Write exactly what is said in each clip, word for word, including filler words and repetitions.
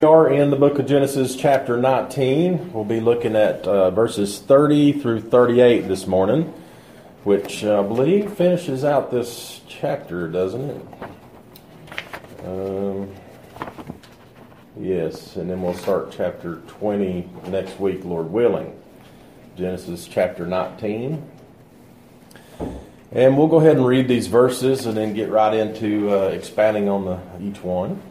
We are in the book of Genesis chapter nineteen. We'll be looking at uh, verses thirty through thirty-eight this morning, which uh, I believe finishes out this chapter, doesn't it? Um, yes, and then we'll start chapter twenty next week, Lord willing. Genesis chapter nineteen. And we'll go ahead and read these verses and then get right into uh, expanding on the, each one.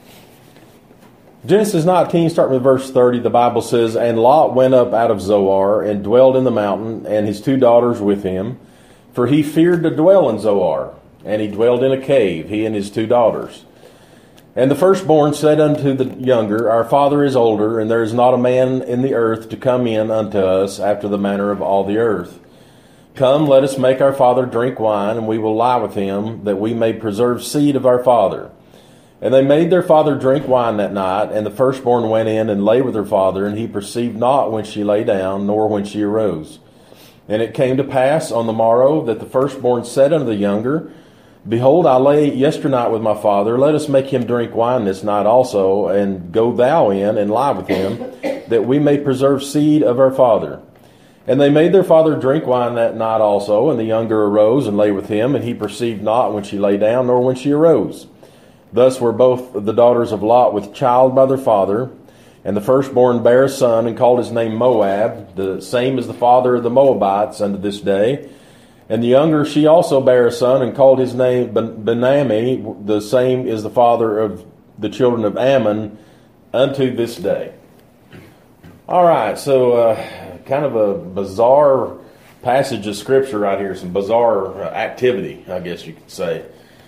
Genesis nineteen, starting with verse thirty, the Bible says, "And Lot went up out of Zoar, and dwelled in the mountain, and his two daughters with him. For he feared to dwell in Zoar, and he dwelled in a cave, he and his two daughters. And the firstborn said unto the younger, Our father is older, and there is not a man in the earth to come in unto us after the manner of all the earth. Come, let us make our father drink wine, and we will lie with him, that we may preserve seed of our father. And they made their father drink wine that night, and the firstborn went in and lay with her father, and he perceived not when she lay down, nor when she arose. And it came to pass on the morrow that the firstborn said unto the younger, Behold, I lay yesternight with my father, let us make him drink wine this night also, and go thou in and lie with him, that we may preserve seed of our father. And they made their father drink wine that night also, and the younger arose and lay with him, and he perceived not when she lay down, nor when she arose. Thus were both the daughters of Lot with child by their father, and the firstborn bare a son, and called his name Moab, the same as the father of the Moabites unto this day. And the younger she also bare a son, and called his name Benammi, the same is the father of the children of Ammon unto this day." All right, so uh, kind of a bizarre passage of scripture right here, some bizarre activity, I guess you could say.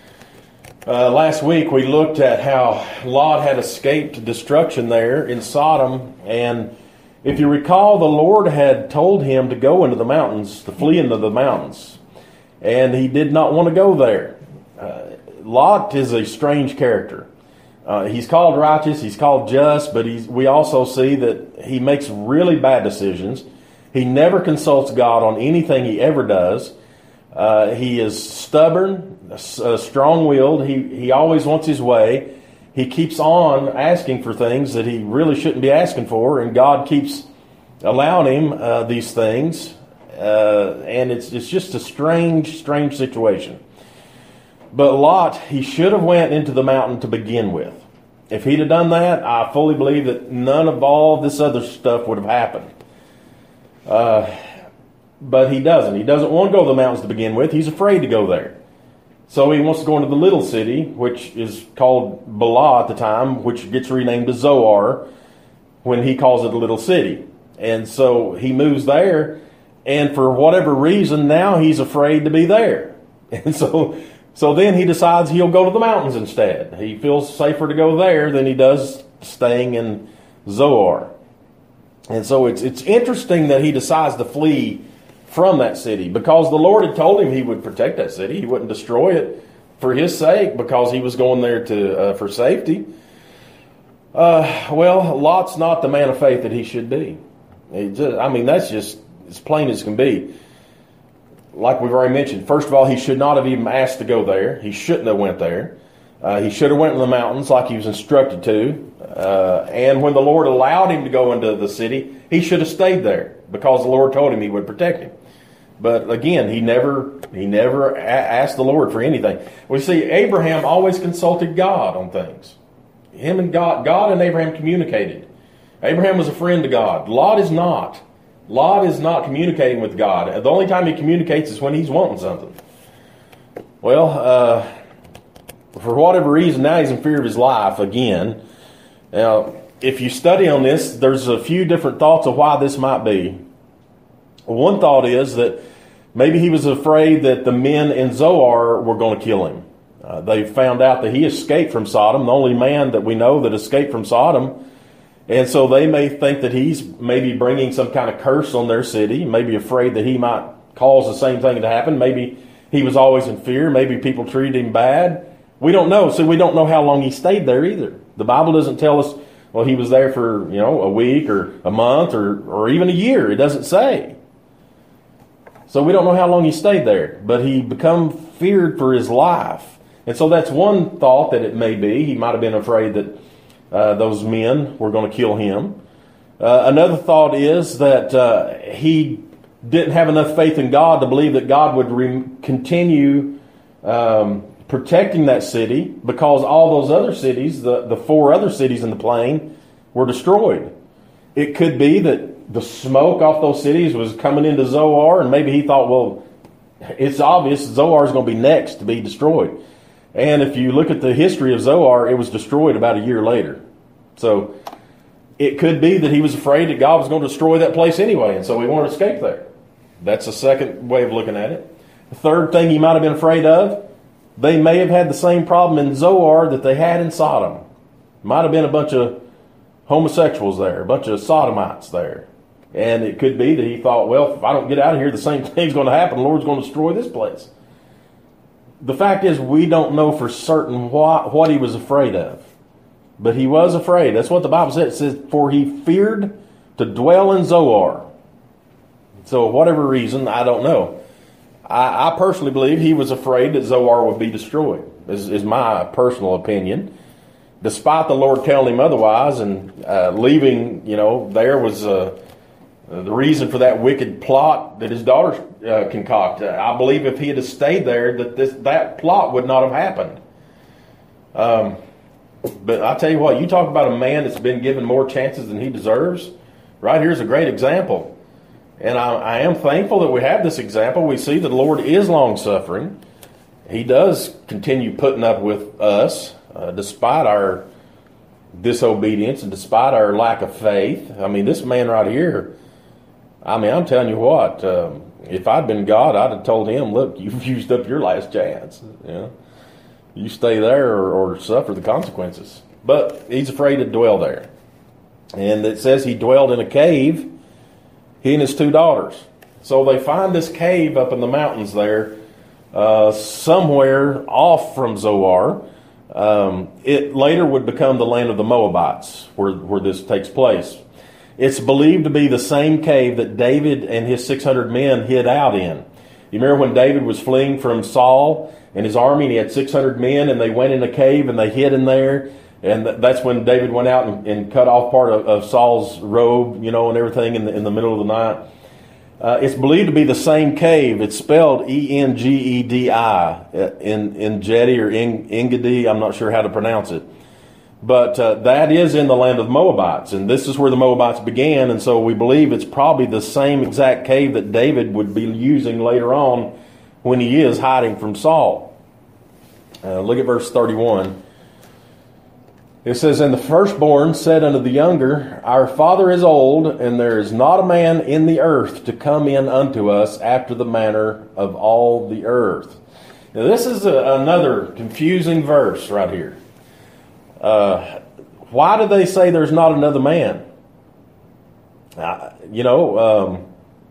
Uh, last week we looked at how Lot had escaped destruction there in Sodom, and if you recall, the Lord had told him to go into the mountains, to flee into the mountains, and he did not want to go there. Uh, Lot is a strange character. Uh, he's called righteous, he's called just, but he's, we also see that he makes really bad decisions. He never consults God on anything he ever does. Uh, he is stubborn, uh, strong-willed. He, he always wants his way. He keeps on asking for things that he really shouldn't be asking for, and God keeps allowing him uh, these things. Uh, and it's it's just a strange, strange situation. But Lot, he should have went into the mountain to begin with. If he'd have done that, I fully believe that none of all this other stuff would have happened. Uh But he doesn't. He doesn't want to go to the mountains to begin with. He's afraid to go there. So he wants to go into the little city, which is called Bela at the time, which gets renamed to Zoar when he calls it a little city. And so he moves there, and for whatever reason, now he's afraid to be there. And so so then he decides he'll go to the mountains instead. He feels safer to go there than he does staying in Zoar. And so it's it's interesting that he decides to flee from that city, because the Lord had told him he would protect that city. He wouldn't destroy it for his sake, because he was going there to uh, for safety. Uh, well, Lot's not the man of faith that he should be. He just, I mean, that's just as plain as can be. Like we've already mentioned, first of all, he should not have even asked to go there. He shouldn't have went there. Uh, he should have went in the mountains like he was instructed to. Uh, and when the Lord allowed him to go into the city, he should have stayed there, because the Lord told him he would protect him. But again, he never he never a- asked the Lord for anything. We see Abraham always consulted God on things. Him and God, God and Abraham communicated. Abraham was a friend to God. Lot is not. Lot is not communicating with God. The only time he communicates is when he's wanting something. Well, uh, for whatever reason, now he's in fear of his life again. Now, if you study on this, there's a few different thoughts of why this might be. One thought is that maybe he was afraid that the men in Zoar were going to kill him. Uh, they found out that he escaped from Sodom, the only man that we know that escaped from Sodom. And so they may think that he's maybe bringing some kind of curse on their city, maybe afraid that he might cause the same thing to happen. Maybe he was always in fear. Maybe people treated him bad. We don't know. So we don't know how long he stayed there either. The Bible doesn't tell us, well, he was there for, you know, a week or a month or, or even a year. It doesn't say. So we don't know how long he stayed there. But he become feared for his life. And so that's one thought that it may be. He might have been afraid that uh, those men were going to kill him. Uh, another thought is that uh, he didn't have enough faith in God to believe that God would re- continue um, protecting that city, because all those other cities, the, the four other cities in the plain, were destroyed. It could be that the smoke off those cities was coming into Zoar, and maybe he thought, well, it's obvious Zoar is going to be next to be destroyed. And if you look at the history of Zoar, it was destroyed about a year later. So it could be that he was afraid that God was going to destroy that place anyway, and so he wanted to escape there. That's a second way of looking at it. The third thing he might have been afraid of, they may have had the same problem in Zoar that they had in Sodom. Might have been a bunch of homosexuals there, a bunch of sodomites there. And it could be that he thought, well, if I don't get out of here, the same thing's going to happen. The Lord's going to destroy this place. The fact is, we don't know for certain what, what he was afraid of. But he was afraid. That's what the Bible says. It says, for he feared to dwell in Zoar. So whatever reason, I don't know. I, I personally believe he was afraid that Zoar would be destroyed, is, is my personal opinion. Despite the Lord telling him otherwise, and uh, leaving, you know, there was uh, the reason for that wicked plot that his daughters uh, concocted. I believe if he had stayed there, that this that plot would not have happened. Um, but I tell you what, you talk about a man that's been given more chances than he deserves. Right here's a great example. And I, I am thankful that we have this example. We see that the Lord is long-suffering. He does continue putting up with us, uh, despite our disobedience and despite our lack of faith. I mean, this man right here, I mean, I'm telling you what, um, if I'd been God, I'd have told him, look, you've used up your last chance. You know, you stay there or, or suffer the consequences. But he's afraid to dwell there. And it says he dwelled in a cave, he and his two daughters. So they find this cave up in the mountains there, uh, somewhere off from Zoar. Um, it later would become the land of the Moabites, where, where this takes place. It's believed to be the same cave that David and his six hundred men hid out in. You remember when David was fleeing from Saul and his army, and he had six hundred men, and they went in a cave and they hid in there. And that's when David went out and, and cut off part of, of Saul's robe, you know, and everything in the, in the middle of the night. Uh, it's believed to be the same cave. It's spelled E N G E D I in, in Jedi or en, Engedi. I'm not sure how to pronounce it. But uh, that is in the land of the Moabites. And this is where the Moabites began. And so we believe it's probably the same exact cave that David would be using later on when he is hiding from Saul. Uh, look at verse thirty-one. It says, and the firstborn said unto the younger, our father is old, and there is not a man in the earth to come in unto us after the manner of all the earth. Now this is a, another confusing verse right here. Uh, why do they say there's not another man? Uh, you know, um,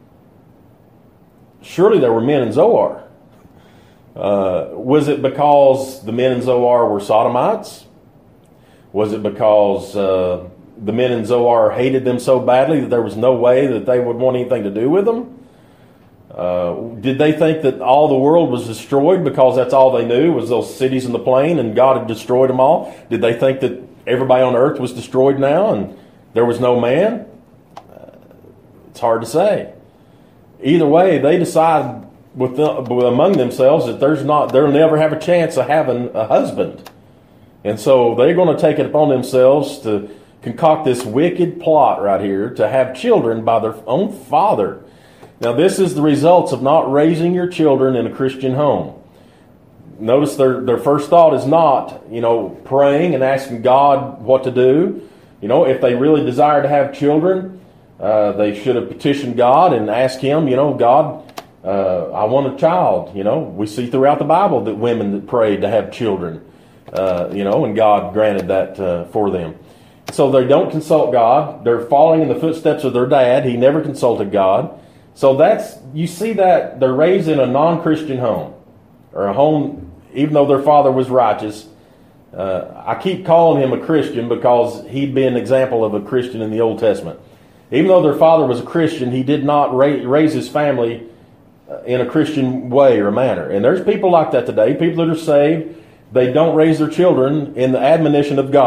surely there were men in Zoar. Uh, was it because the men in Zoar were sodomites? Was it because uh, the men in Zoar hated them so badly that there was no way that they would want anything to do with them? Uh, did they think that all the world was destroyed because that's all they knew was those cities in the plain and God had destroyed them all? Did they think that everybody on earth was destroyed now and there was no man? Uh, it's hard to say. Either way, they decide with the, among themselves that there's not, they'll never have a chance of having a husband. And so they're going to take it upon themselves to concoct this wicked plot right here to have children by their own father. Now, this is the results of not raising your children in a Christian home. Notice their, their first thought is not, you know, praying and asking God what to do. You know, if they really desire to have children, uh, they should have petitioned God and asked Him, you know, God, uh, I want a child. You know, we see throughout the Bible that women that prayed to have children. Uh, you know, and God granted that uh, for them. So they don't consult God. They're following in the footsteps of their dad. He never consulted God. So that's, you see that they're raised in a non-Christian home, or a home, even though their father was righteous. Uh, I keep calling him a Christian because he'd be an example of a Christian in the Old Testament. Even though their father was a Christian, he did not ra- raise his family in a Christian way or manner. And there's people like that today, people that are saved. They don't raise their children in the admonition of God.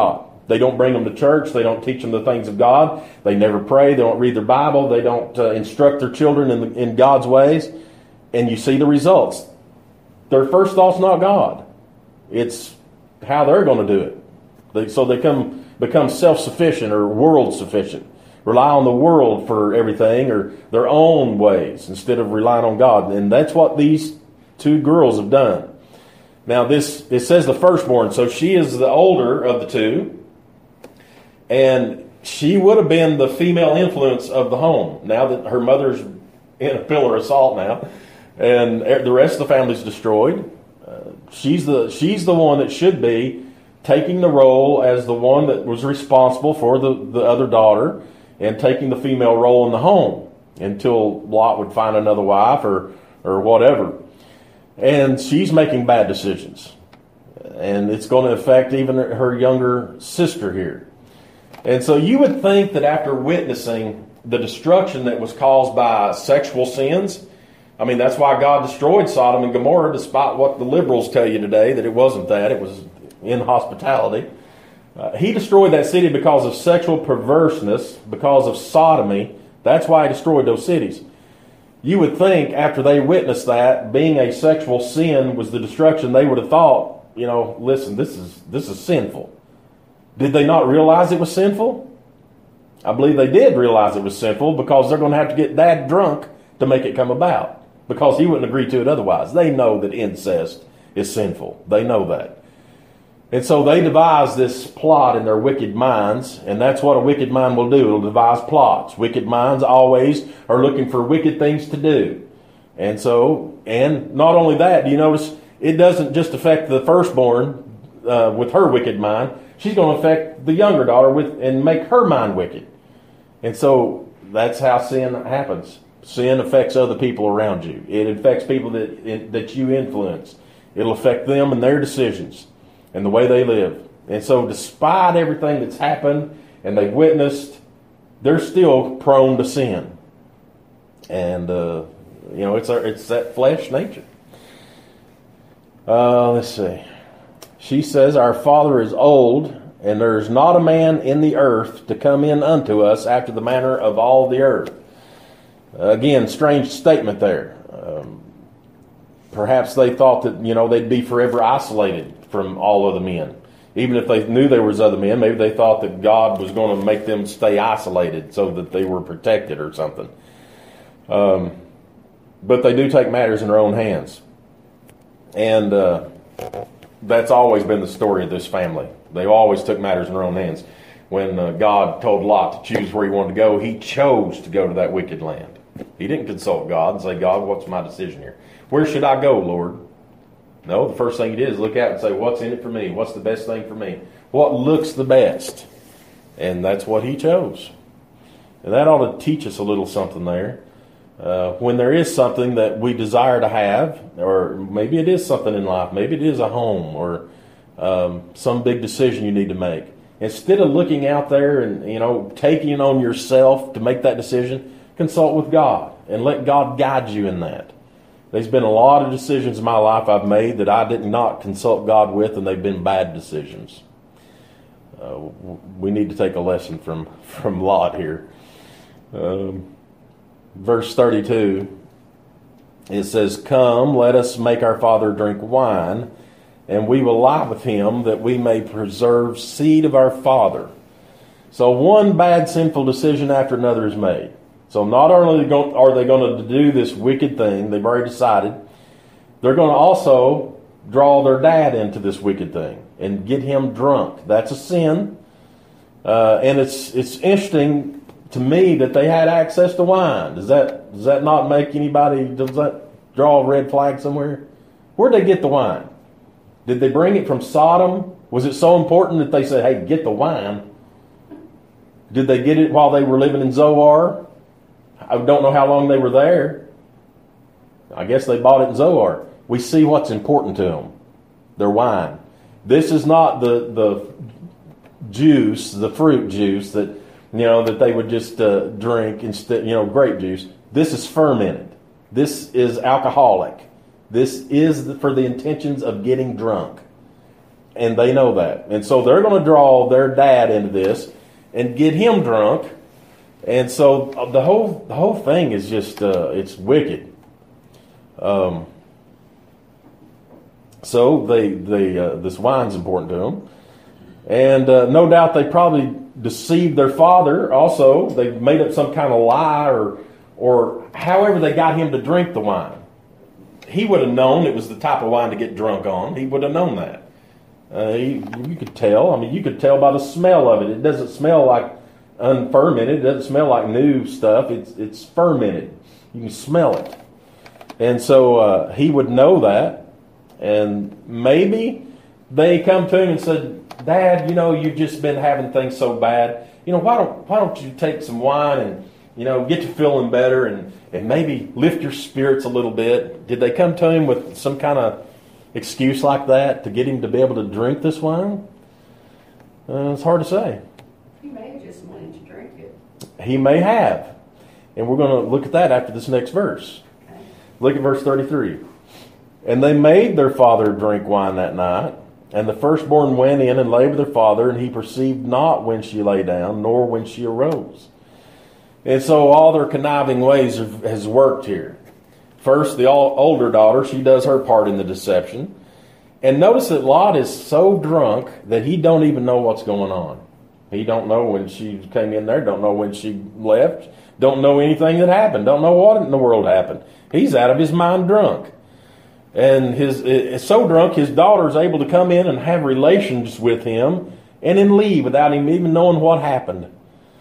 They don't bring them to church. They don't teach them the things of God. They never pray. They don't read their Bible. They don't uh, instruct their children in, the, in God's ways. And you see the results. Their first thought's not God. It's how they're going to do it. They, so they come, become self-sufficient or world-sufficient. Rely on the world for everything or their own ways instead of relying on God. And that's what these two girls have done. Now, this it says the firstborn, so she is the older of the two, and she would have been the female influence of the home. Now that her mother's in a pillar of salt now, and the rest of the family's destroyed, uh, she's the she's the one that should be taking the role as the one that was responsible for the, the other daughter and taking the female role in the home until Lot would find another wife or or whatever. And she's making bad decisions. And it's going to affect even her younger sister here. And so you would think that after witnessing the destruction that was caused by sexual sins, I mean, that's why God destroyed Sodom and Gomorrah, despite what the liberals tell you today, that it wasn't that. It was inhospitality. Uh, he destroyed that city because of sexual perverseness, because of sodomy. That's why he destroyed those cities. You would think after they witnessed that, being a sexual sin was the destruction, they would have thought, you know, listen, this is this is sinful. Did they not realize it was sinful? I believe they did realize it was sinful because they're going to have to get Dad drunk to make it come about, because he wouldn't agree to it otherwise. They know that incest is sinful. They know that. And so they devised this plot in their wicked minds, and that's what a wicked mind will do. It'll devise plots. Wicked minds always are looking for wicked things to do. And so, and not only that, do you notice it doesn't just affect the firstborn uh, with her wicked mind. She's going to affect the younger daughter with and make her mind wicked. And so that's how sin happens. Sin affects other people around you. It affects people that that you influence. It'll affect them and their decisions and the way they live. And so despite everything that's happened and they've witnessed, they're still prone to sin. And, uh, you know, it's our, it's that flesh nature. Uh, let's see. She says, our father is old, and there is not a man in the earth to come in unto us after the manner of all the earth. Uh, again, strange statement there. Um, perhaps they thought that, you know, they'd be forever isolated from all other men. Even if they knew there was other men, maybe they thought that God was going to make them stay isolated so that they were protected or something. Um, but they do take matters in their own hands. And uh, that's always been the story of this family. They always took matters in their own hands. When uh, God told Lot to choose where he wanted to go, he chose to go to that wicked land. He didn't consult God and say, God, what's my decision here? Where should I go, Lord? No, the first thing he did is look out and say, what's in it for me? What's the best thing for me? What looks the best? And that's what he chose. And that ought to teach us a little something there. Uh, when there is something that we desire to have, or maybe it is something in life, maybe it is a home or um, some big decision you need to make. Instead of looking out there and, you know, taking it on yourself to make that decision, consult with God and let God guide you in that. There's been a lot of decisions in my life I've made that I did not consult God with, and they've been bad decisions. Uh, we need to take a lesson from, from Lot here. Um, verse thirty-two, it says, come, let us make our father drink wine, and we will lie with him that we may preserve seed of our father. So one bad sinful decision after another is made. So not only are they going to do this wicked thing, they've already decided, they're going to also draw their dad into this wicked thing and get him drunk. That's a sin. Uh, and it's it's interesting to me that they had access to wine. Does that does that not make anybody, does that draw a red flag somewhere? Where'd they get the wine? Did they bring it from Sodom? Was it so important that they said, hey, get the wine? Did they get it while they were living in Zoar? I don't know how long they were there. I guess they bought it in Zoar. We see what's important to them. Their wine. This is not the the juice, the fruit juice that, you know, that they would just uh, drink instead, you know, grape juice. This is fermented. This is alcoholic. This is for the intentions of getting drunk. And they know that. And so they're going to draw their dad into this and get him drunk. And so the whole the whole thing is just, uh, it's wicked. Um, so they, they uh, this wine's important to them. And uh, no doubt they probably deceived their father also. They made up some kind of lie or, or however they got him to drink the wine. He would have known it was the type of wine to get drunk on. He would have known that. Uh, he, you could tell. I mean, you could tell by the smell of it. It doesn't smell like unfermented. It doesn't smell like new stuff. It's it's fermented. You can smell it. And so uh, he would know that. And maybe they come to him and said, Dad, you know, you've just been having things so bad. You know, why don't why don't you take some wine and, you know, get you feeling better and, and maybe lift your spirits a little bit? Did they come to him with some kind of excuse like that to get him to be able to drink this wine? Uh, it's hard to say. He may have just wanted to drink it. He may have. And we're going to look at that after this next verse. Okay. Look at verse thirty-three. And they made their father drink wine that night. And the firstborn went in and lay with her father, and he perceived not when she lay down, nor when she arose. And so all their conniving ways have, has worked here. First, the older daughter, she does her part in the deception. And notice that Lot is so drunk that he don't even know what's going on. He don't know when she came in there, don't know when she left, don't know anything that happened, don't know what in the world happened. He's out of his mind drunk. And his is so drunk, his daughter is able to come in and have relations with him and then leave without him even knowing what happened.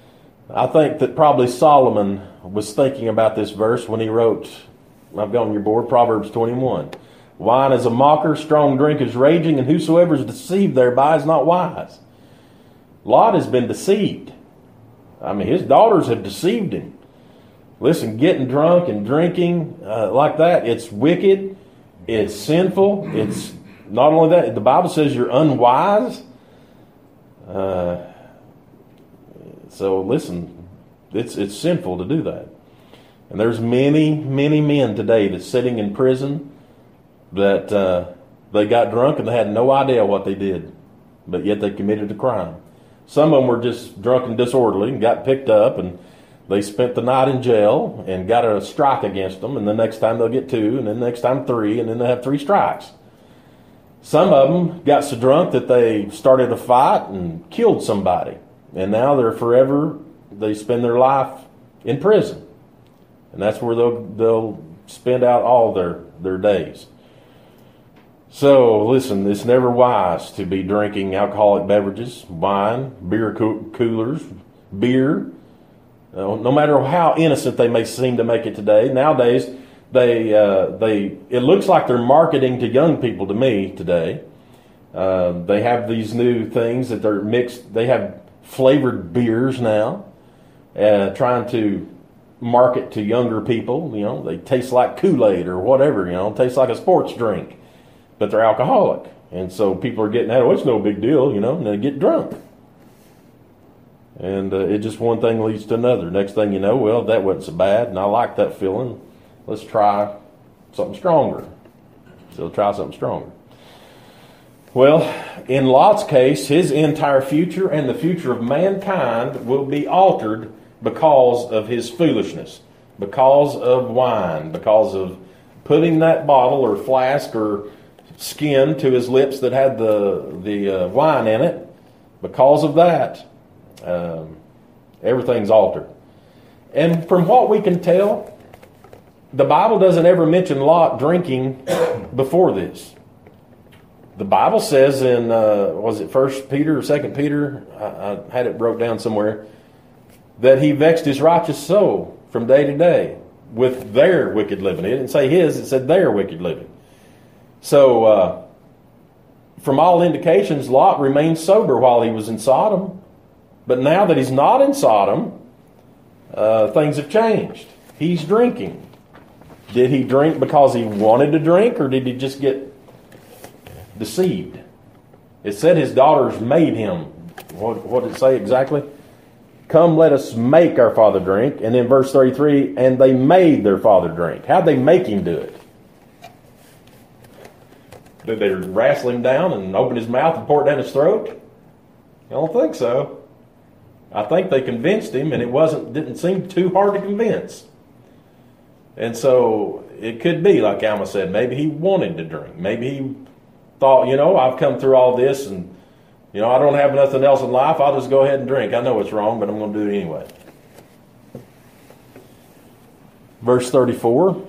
I think that probably Solomon was thinking about this verse when he wrote, I've got on your board, Proverbs twenty-one. Wine is a mocker, strong drink is raging, and whosoever is deceived thereby is not wise. Lot has been deceived. I mean, his daughters have deceived him. Listen, getting drunk and drinking uh, like that, it's wicked, it's sinful, it's not only that, the Bible says you're unwise. Uh, so listen, it's it's sinful to do that. And there's many, many men today that's sitting in prison that uh, they got drunk and they had no idea what they did, but yet they committed a crime. Some of them were just drunk and disorderly and got picked up, and they spent the night in jail and got a strike against them, and the next time they'll get two, and then the next time three, and then they'll have three strikes. Some of them got so drunk that they started a fight and killed somebody, and now they're forever, they spend their life in prison. And that's where they'll they'll spend out all their, their days. So, listen, it's never wise to be drinking alcoholic beverages, wine, beer coolers, beer. Uh, no matter how innocent they may seem to make it today. Nowadays, they uh, they it looks like they're marketing to young people to me today. Uh, they have these new things that they're mixed. They have flavored beers now, uh, trying to market to younger people. You know, they taste like Kool-Aid or whatever. You know, taste like a sports drink, but they're alcoholic, and so people are getting that. Oh, it's no big deal, you know, and they get drunk, and uh, it just one thing leads to another. Next thing you know, well, that wasn't so bad, and I like that feeling. Let's try something stronger. So try something stronger. Well, in Lot's case, his entire future and the future of mankind will be altered because of his foolishness, because of wine, because of putting that bottle or flask or skin to his lips that had the the uh, wine in it. Because of that, um, everything's altered. And from what we can tell, the Bible doesn't ever mention Lot drinking before this. The Bible says in, uh, was it First Peter or Second Peter? I, I had it broke down somewhere, that he vexed his righteous soul from day to day with their wicked living. It didn't say his, it said their wicked living. So, uh, from all indications, Lot remained sober while he was in Sodom. But now that he's not in Sodom, uh, things have changed. He's drinking. Did he drink because he wanted to drink, or did he just get deceived? It said his daughters made him. What, what did it say exactly? Come, let us make our father drink. And then verse thirty-three, and they made their father drink. How'd they make him do it? Did they wrestle him down and open his mouth and pour it down his throat? I don't think so. I think they convinced him, and it wasn't didn't seem too hard to convince. And so it could be, like Alma said, maybe he wanted to drink. Maybe he thought, you know, I've come through all this, and, you know, I don't have nothing else in life. I'll just go ahead and drink. I know it's wrong, but I'm going to do it anyway. Verse thirty-four.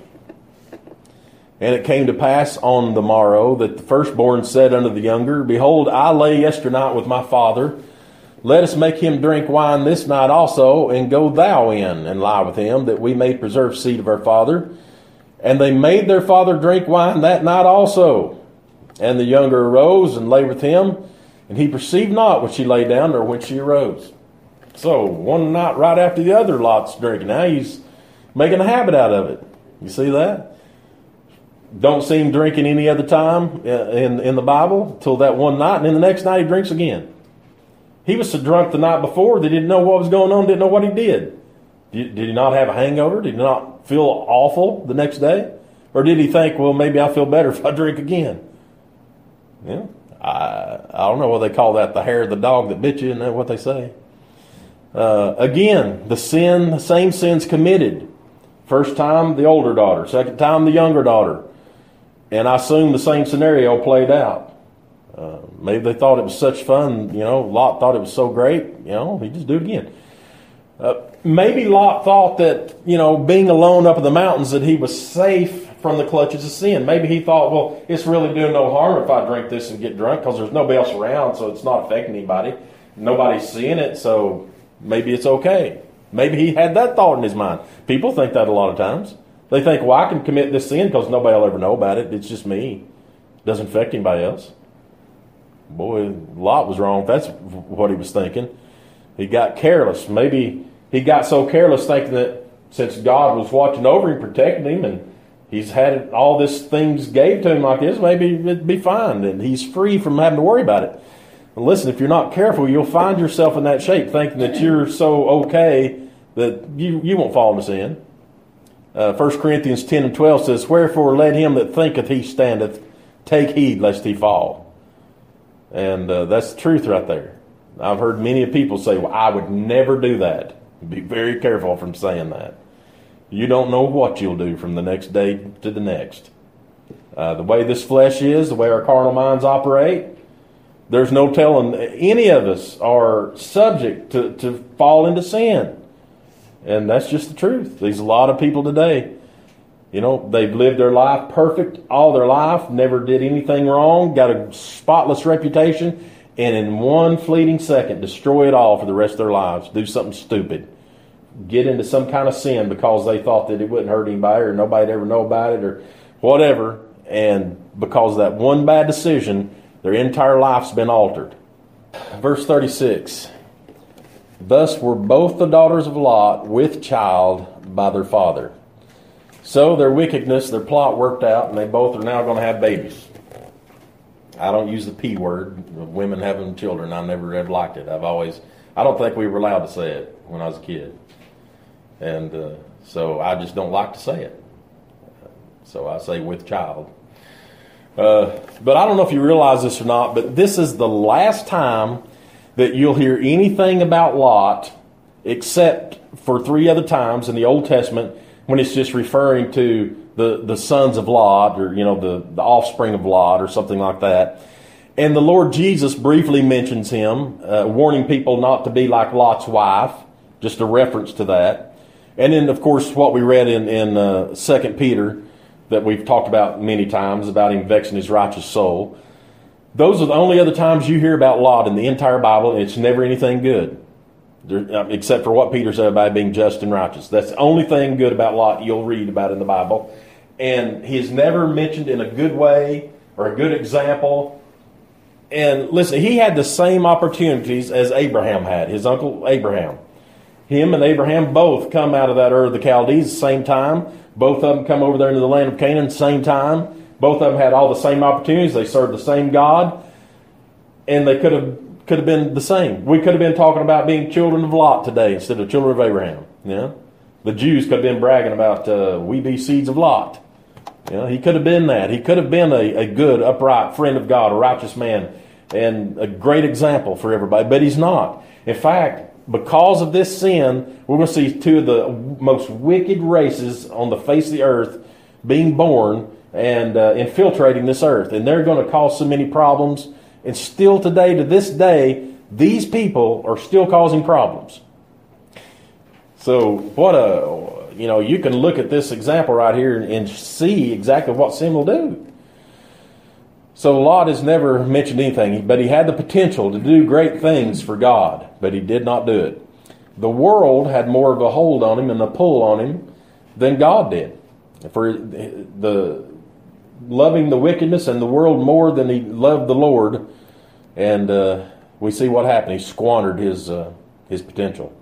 And it came to pass on the morrow that the firstborn said unto the younger, Behold, I lay yesternight with my father. Let us make him drink wine this night also, and go thou in and lie with him, that we may preserve seed of our father. And they made their father drink wine that night also. And the younger arose and lay with him, and he perceived not when she lay down or when she arose. So one night right after the other, Lot's drinking. Now he's making a habit out of it. You see that? Don't see him drinking any other time in, in the Bible till that one night, and then the next night he drinks again. He was so drunk the night before they didn't know what was going on, didn't know what he did. Did, did he not have a hangover? Did he not feel awful the next day? Or did he think, well, maybe I'll feel better if I drink again? Yeah, I, I don't know what they call that, the hair of the dog that bit you, isn't that what they say? Uh, again, the sin, the same sins committed. First time, the older daughter. Second time, the younger daughter. And I assume the same scenario played out. Uh, maybe they thought it was such fun, you know, Lot thought it was so great, you know, he just do it again. Uh, maybe Lot thought that, you know, being alone up in the mountains, that he was safe from the clutches of sin. Maybe he thought, well, it's really doing no harm if I drink this and get drunk, because there's nobody else around, so it's not affecting anybody. Nobody's seeing it, so maybe it's okay. Maybe he had that thought in his mind. People think that a lot of times. They think, well, I can commit this sin because nobody will ever know about it. It's just me. It doesn't affect anybody else. Boy, Lot was wrong if that's what he was thinking. He got careless. Maybe he got so careless thinking that since God was watching over him, protecting him, and he's had all these things gave to him like this, maybe it'd be fine. And he's free from having to worry about it. And listen, if you're not careful, you'll find yourself in that shape, thinking that you're so okay that you, you won't fall into sin. Uh, First Corinthians ten and twelve says, Wherefore let him that thinketh he standeth take heed lest he fall. And uh, that's the truth right there. I've heard many people say, well, I would never do that. Be very careful from saying that. You don't know what you'll do from the next day to the next. Uh, the way this flesh is, the way our carnal minds operate, there's no telling. Any of us are subject to, to fall into sin. And that's just the truth. There's a lot of people today, you know, they've lived their life perfect all their life, never did anything wrong, got a spotless reputation, and in one fleeting second destroy it all for the rest of their lives. Do something stupid. Get into some kind of sin because they thought that it wouldn't hurt anybody or nobody'd ever know about it or whatever. And because of that one bad decision, their entire life's been altered. Verse thirty-six. Thus were both the daughters of Lot with child by their father. So their wickedness, their plot worked out, and they both are now going to have babies. I don't use the P word of women having children. I never have liked it. I've always, I don't think we were allowed to say it when I was a kid. And uh, so I just don't like to say it. So I say with child. Uh, but I don't know if you realize this or not, but this is the last time that you'll hear anything about Lot except for three other times in the Old Testament when it's just referring to the, the sons of Lot or, you know, the, the offspring of Lot or something like that. And the Lord Jesus briefly mentions him, uh, warning people not to be like Lot's wife, just a reference to that. And then, of course, what we read in, in uh, Second Peter that we've talked about many times about him vexing his righteous soul. Those are the only other times you hear about Lot in the entire Bible, and it's never anything good, there, except for what Peter said about being just and righteous. That's the only thing good about Lot you'll read about in the Bible. And he is never mentioned in a good way or a good example. And listen, he had the same opportunities as Abraham had, his uncle Abraham. Him and Abraham both come out of that Ur of the Chaldees at the same time. Both of them come over there into the land of Canaan at the same time. Both of them had all the same opportunities. They served the same God. And they could have could have been the same. We could have been talking about being children of Lot today instead of children of Abraham. Yeah, the Jews could have been bragging about uh, we be seeds of Lot. You know, he could have been that. He could have been a, a good, upright friend of God, a righteous man, and a great example for everybody. But he's not. In fact, because of this sin, we're going to see two of the most wicked races on the face of the earth being born and uh, infiltrating this earth. And they're going to cause so many problems. And still today, to this day, these people are still causing problems. So what a, you know, you can look at this example right here and see exactly what sin will do. So Lot has never mentioned anything, but he had the potential to do great things for God, but he did not do it. The world had more of a hold on him and a pull on him than God did. For the loving the wickedness and the world more than he loved the Lord, and uh, we see what happened. He squandered his uh, his potential.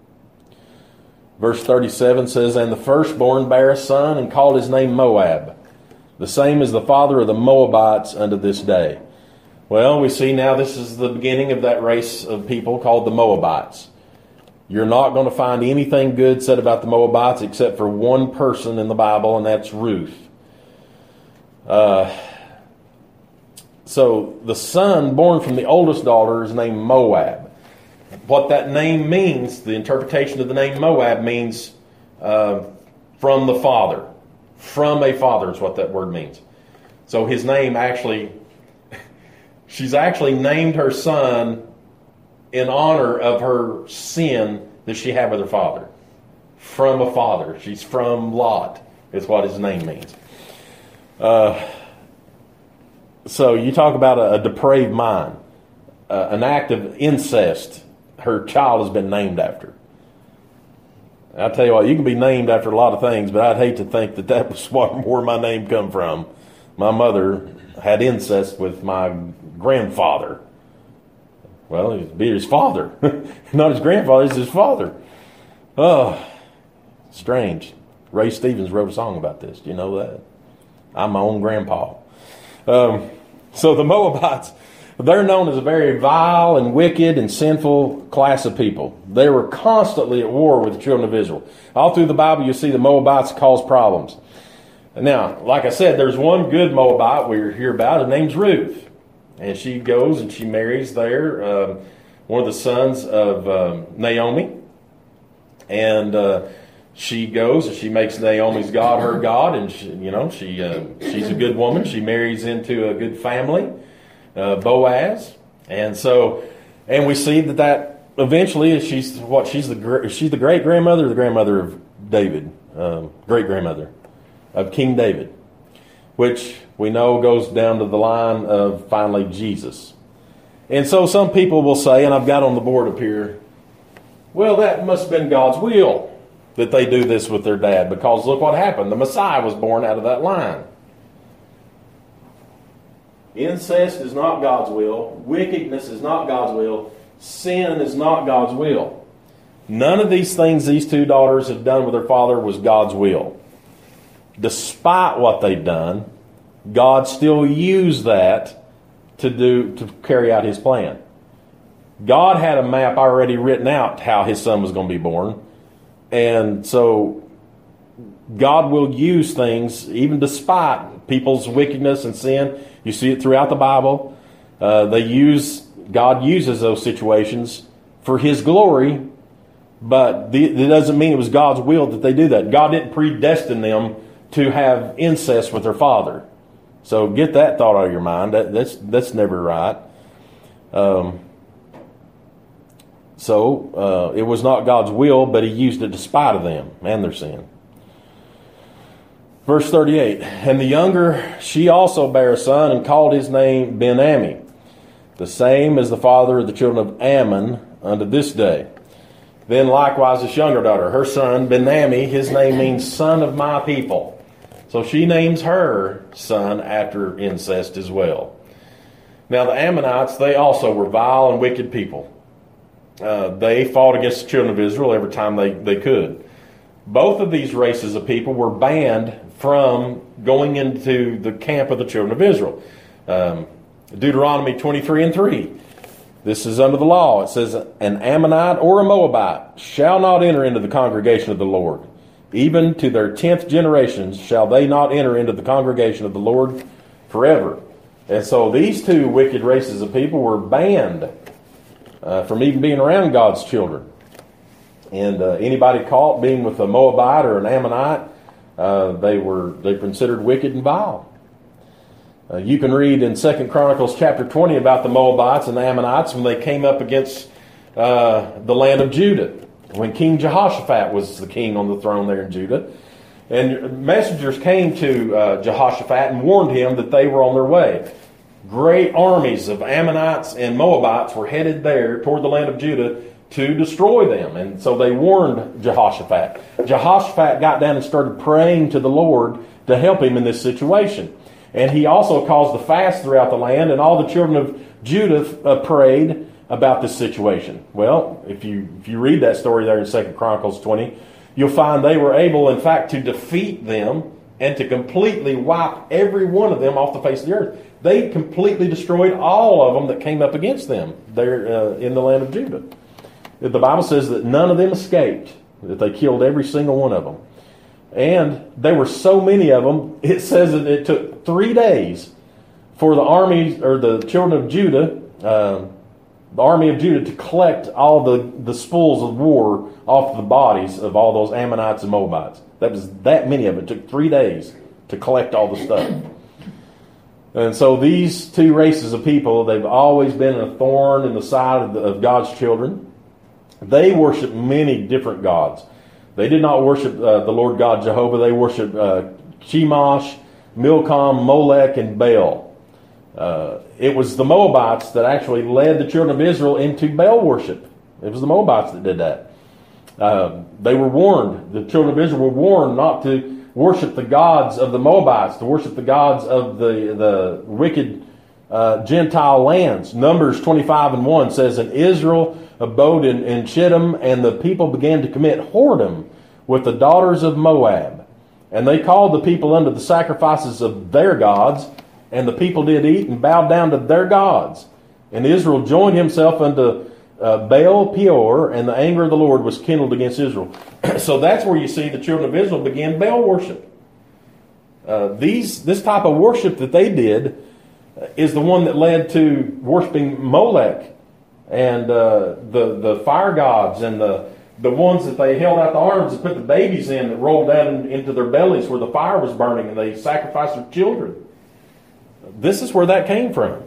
Verse thirty-seven says, "And the firstborn bare a son, and called his name Moab. The same is the father of the Moabites unto this day." Well, we see now this is the beginning of that race of people called the Moabites. You're not going to find anything good said about the Moabites except for one person in the Bible, and that's Ruth. Uh, so the son born from the oldest daughter is named Moab. What that name means, the interpretation of the name Moab means uh, from the father. From a father is what that word means. So his name actually, she's actually named her son in honor of her sin that she had with her father. From a father. She's from Lot is what his name means. Uh, so you talk about a, a depraved mind. Uh, an act of incest. Her child has been named after. I'll tell you what, you can be named after a lot of things, but I'd hate to think that that was where my name come from. My mother had incest with my grandfather. Well, it'd be his father. Not his grandfather, it's his father. Oh, strange. Ray Stevens wrote a song about this. Do you know that? I'm my own grandpa. Um, so the Moabites, they're known as a very vile and wicked and sinful class of people. They were constantly at war with the children of Israel. All through the Bible, you see the Moabites cause problems. Now, like I said, there's one good Moabite we hear about. Her name's Ruth. And she goes and she marries there um, one of the sons of um, Naomi. And uh, she goes and she makes Naomi's God her God. And, she, you know, she uh, she's a good woman. She marries into a good family. Uh, Boaz, and so, and we see that that eventually she's what she's the she's the great grandmother, or the grandmother of David, um, great grandmother of King David, which we know goes down to the line of finally Jesus. And so some people will say, and I've got on the board up here, well, that must have been God's will that they do this with their dad, because look what happened. The Messiah was born out of that line. Incest is not God's will. Wickedness is not God's will. Sin is not God's will. None of these things these two daughters have done with their father was God's will. Despite what they've done, God still used that to do to carry out his plan. God had a map already written out how his son was going to be born. And so God will use things even despite people's wickedness and sin. You see it throughout the Bible. Uh, they use God uses those situations for his glory, but the, it doesn't mean it was God's will that they do that. God didn't predestine them to have incest with their father. So get that thought out of your mind. That, that's that's never right. Um, so uh, it was not God's will, but he used it despite of them and their sin. Verse thirty-eight, and the younger, she also bare a son, and called his name Ben-Ammi, the same as the father of the children of Ammon unto this day. Then likewise this younger daughter, her son Ben-Ammi, his name means son of my people. So she names her son after incest as well. Now the Ammonites, they also were vile and wicked people. Uh, they fought against the children of Israel every time they, they could. Both of these races of people were banned from going into the camp of the children of Israel. Um, Deuteronomy twenty-three and three. This is under the law. It says, an Ammonite or a Moabite shall not enter into the congregation of the Lord. even to their tenth generations shall they not enter into the congregation of the Lord forever. And so these two wicked races of people were banned uh, from even being around God's children. And uh, anybody caught being with a Moabite or an Ammonite, uh, they were they were considered wicked and vile. Uh, you can read in Second Chronicles chapter twenty about the Moabites and the Ammonites when they came up against uh, the land of Judah, when King Jehoshaphat was the king on the throne there in Judah. And messengers came to uh, Jehoshaphat and warned him that they were on their way. Great armies of Ammonites and Moabites were headed there toward the land of Judah to destroy them. And so they warned Jehoshaphat. Jehoshaphat got down and started praying to the Lord to help him in this situation. And he also caused a fast throughout the land, and all the children of Judah uh, prayed about this situation. Well, if you if you read that story there in Second Chronicles twenty, you'll find they were able, in fact, to defeat them and to completely wipe every one of them off the face of the earth. They completely destroyed all of them that came up against them there uh, in the land of Judah. The Bible says that none of them escaped, that they killed every single one of them. And there were so many of them, it says that it took three days for the armies, or the children of Judah, uh, the army of Judah, to collect all the, the spoils of war off the bodies of all those Ammonites and Moabites. That was that many of them. It took three days to collect all the stuff. And so these two races of people, they've always been a thorn in the side of, the, of God's children. They worship many different gods. They did not worship uh, the Lord God Jehovah. They worshiped uh, Chemosh, Milcom, Molech, and Baal. Uh, it was the Moabites that actually led the children of Israel into Baal worship. It was the Moabites that did that. Uh, they were warned, the children of Israel were warned not to worship the gods of the Moabites, to worship the gods of the, the wicked uh, Gentile lands. Numbers twenty-five and one says, "And Israel abode in, in Shittim, and the people began to commit whoredom with the daughters of Moab. And they called the people unto the sacrifices of their gods, and the people did eat and bowed down to their gods. And Israel joined himself unto uh, Baal Peor, and the anger of the Lord was kindled against Israel." So that's where you see the children of Israel began Baal worship. Uh, these this type of worship that they did is the one that led to worshiping Molech and uh, the the fire gods, and the the ones that they held out the arms and put the babies in that rolled down into their bellies where the fire was burning, and they sacrificed their children. This is where that came from.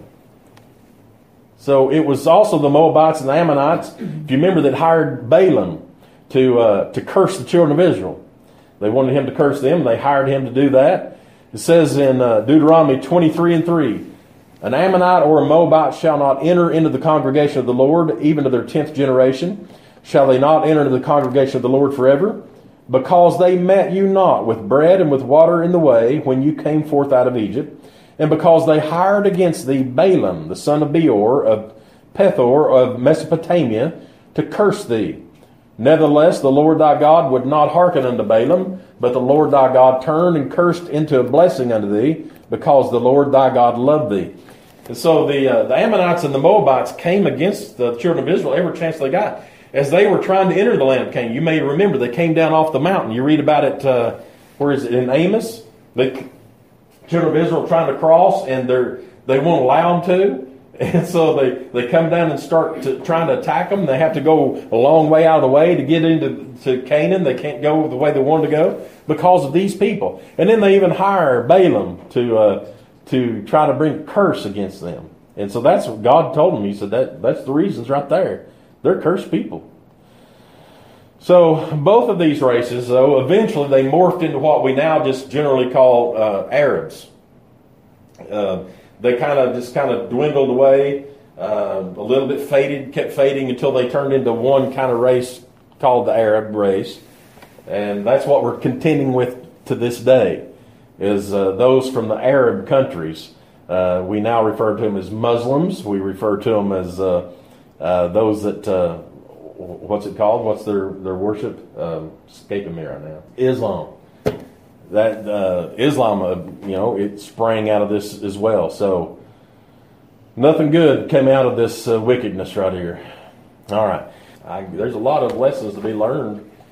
So it was also the Moabites and the Ammonites, if you remember, that hired Balaam to uh, to curse the children of Israel. They wanted him to curse them. They hired him to do that. It says in uh, Deuteronomy twenty-three and three, "An Ammonite or a Moabite shall not enter into the congregation of the Lord, even to their tenth generation. Shall they not enter into the congregation of the Lord forever? Because they met you not with bread and with water in the way when you came forth out of Egypt. And because they hired against thee Balaam, the son of Beor, of Pethor, of Mesopotamia, to curse thee. Nevertheless, the Lord thy God would not hearken unto Balaam, but the Lord thy God turned and cursed into a blessing unto thee, because the Lord thy God loved thee." And so the uh, the Ammonites and the Moabites came against the children of Israel every chance they got. As they were trying to enter the land of Canaan, you may remember they came down off the mountain. You read about it, uh, where is it, in Amos? The children of Israel trying to cross, and they're, they won't allow them to. And so they, they come down and start to, trying to attack them. They have to go a long way out of the way to get into to Canaan. They can't go the way they wanted to go because of these people. And then they even hire Balaam to uh, to try to bring a curse against them. And so that's what God told them. He said that that's the reasons right there. They're cursed people. So both of these races, though, eventually they morphed into what we now just generally call uh, Arabs. Uh, they kind of just kind of dwindled away, uh, a little bit faded, kept fading until they turned into one kind of race called the Arab race. And that's what we're contending with to this day, is uh, those from the Arab countries. Uh, we now refer to them as Muslims. We refer to them as uh, uh, those that... Uh, what's it called? What's their, their worship? Um, escaping me right now. Islam. That uh, Islam, uh, you know, it sprang out of this as well. So nothing good came out of this uh, wickedness right here. All right. I, there's a lot of lessons to be learned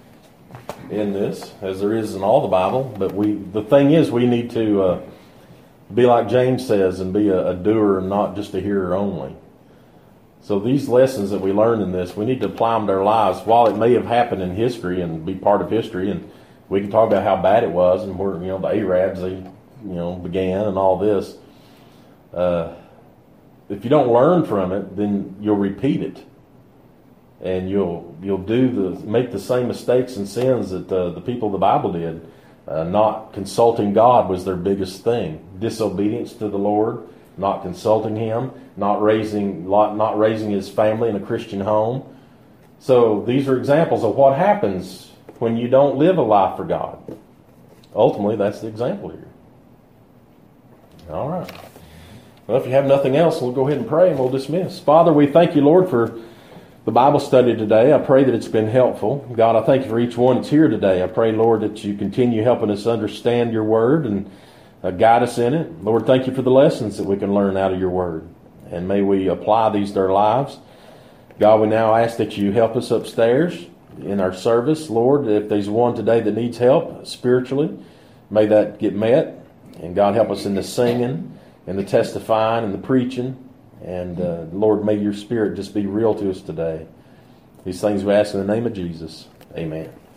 in this, as there is in all the Bible. But we, the thing is, we need to uh, be like James says and be a, a doer and not just a hearer only. So these lessons that we learn in this, we need to apply them to our lives. While it may have happened in history and be part of history, and we can talk about how bad it was and where, you know, the Arabs, they, you know, began and all this. Uh, if you don't learn from it, then you'll repeat it, and you'll you'll do the make the same mistakes and sins that uh, the people of the Bible did. Uh, not consulting God was their biggest thing. Disobedience to the Lord, not consulting Him, not raising not raising his family in a Christian home. So these are examples of what happens when you don't live a life for God. Ultimately, that's the example here. All right. Well, if you have nothing else, we'll go ahead and pray and we'll dismiss. Father, we thank you, Lord, for the Bible study today. I pray that it's been helpful. God, I thank you for each one that's here today. I pray, Lord, that you continue helping us understand your word and uh, guide us in it. Lord, thank you for the lessons that we can learn out of your word. And may we apply these to our lives. God, we now ask that you help us upstairs in our service. Lord, if there's one today that needs help spiritually, may that get met. And God, help us in the singing and the testifying and the preaching. And uh, Lord, may your Spirit just be real to us today. These things we ask in the name of Jesus. Amen.